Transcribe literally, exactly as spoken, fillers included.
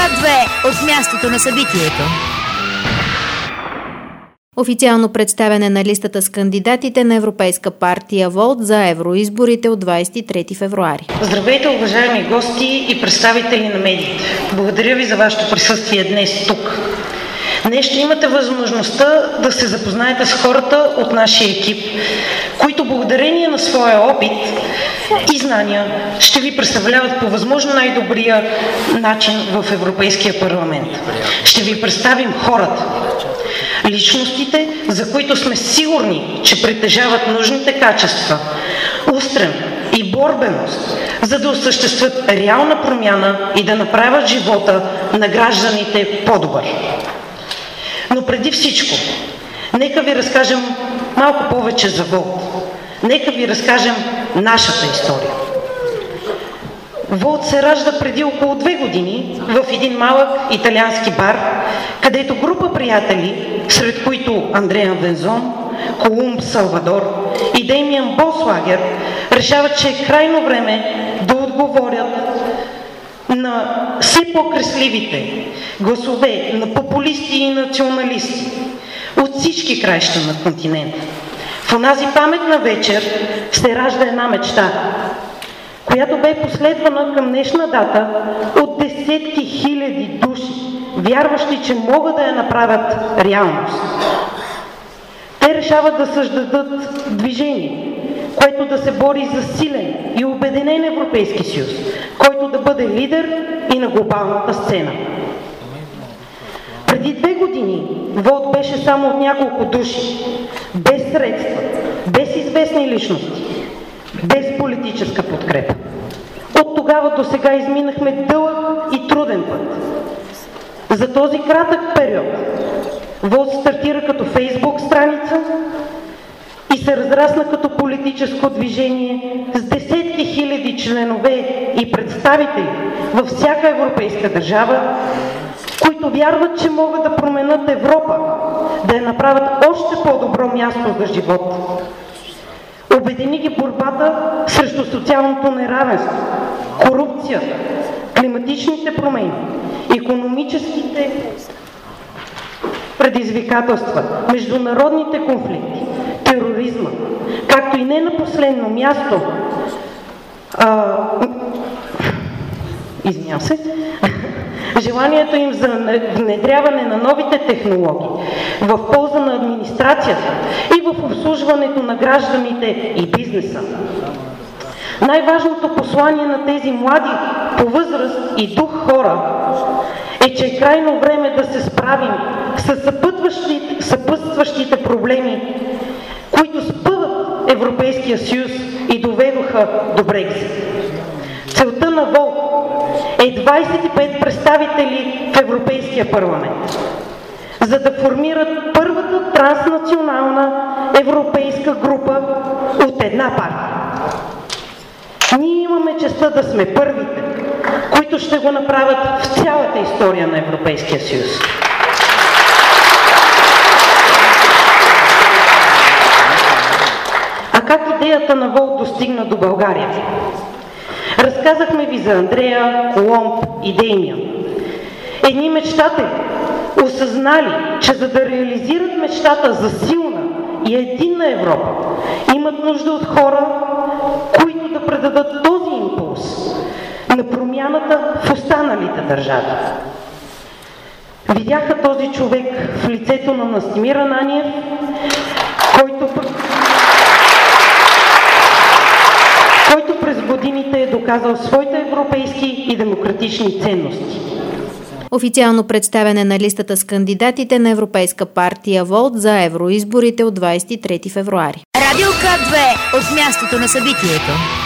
две от мястото на събитието. Официално представяне на листата с кандидатите на Европейска партия ВОЛТ за евроизборите от двадесет и трети февруари. Здравейте, уважаеми гости и представители на медиите. Благодаря ви за вашето присъствие днес тук. Днес ще имате възможността да се запознаете с хората от нашия екип, които благодарение на своя опит и знания ще ви представляват по възможно най-добрия начин в Европейския парламент. Ще ви представим хората, личностите, за които сме сигурни, че притежават нужните качества, устрем и борбеност, за да осъществят реална промяна и да направят живота на гражданите по-добър. Но преди всичко, нека ви разкажем малко повече за ВОЛТ. Нека ви разкажем нашата история. ВОЛТ се ражда преди около две години в един малък италиански бар, където група приятели, сред които Андреа Вензон, Колумб Салвадор и Деймиан Болслагер, решават, че е крайно време да отговорят на все по-кресливите гласове на популисти и националисти от всички краища на континента. В онази паметна вечер се ражда една мечта, която бе последвана към днешна дата от десетки хиляди души, вярващи, че могат да я направят реалност. Те решават да създадат движение, което да се бори за силен и обединен Европейски съюз, който да бъде лидер и на глобалната сцена. Преди две години ВОЛТ беше само от няколко души, без средства, без известни личности, без политическа подкрепа. От тогава до сега изминахме дълъг и труден път. За този кратък период ВОЛТ стартира като Фейсбук страница и се разрасна като политическо движение с десетки хиляди членове и представители във всяка европейска държава, които вярват, че могат да променят Европа, да я направят още по-добро място за живот. Обедини ги борбата срещу социалното неравенство, корупцията, климатичните промени, икономическите предизвикателства, международните конфликти, тероризма, както и не на последно място, а, извинявам се, желанието им за внедряване на новите технологии в полза на администрацията и в обслужването на гражданите и бизнеса. Най-важното послание на тези млади по възраст и дух хора е, че е крайно време да се справим с съпътстващите, съпътстващите проблеми, които спъват Европейския съюз и доведоха до Брекзит. Целта на ВОЛТ е двадесет и пет представители в Европейския парламент, за да формират първата транснационална европейска група от една партия. Ние имаме честта да сме първите, които ще го направят в цялата история на Европейския съюз. А как идеята на ВОЛТ достигна до България? Разказахме ви за Андреа, Колумб и Деймиан. Едни мечтатели, осъзнали, че за да реализират мечтата за силна и единна Европа, имат нужда от хора, които да предадат този импулс на промяната в останалите държави. Видяха този човек в лицето на Настимир Ананиев, който, който през годините е доказал своите европейски и демократични ценности. Официално представяне на листата с кандидатите на Европейска партия ВОЛТ за евроизборите от двадесет и трети февруари. Радио К две от мястото на събитието.